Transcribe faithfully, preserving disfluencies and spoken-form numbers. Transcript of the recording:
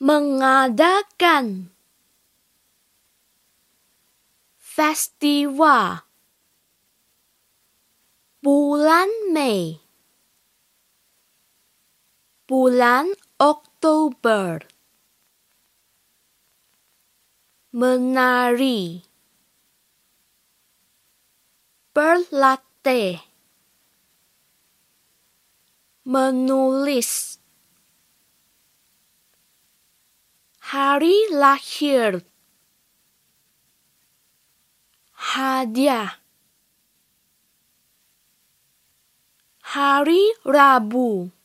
Mengadakan festival bulan Mei, bulan Oktober. Menari, berlatih, menulis. Hari lahir, hadiah. Hari Rabu,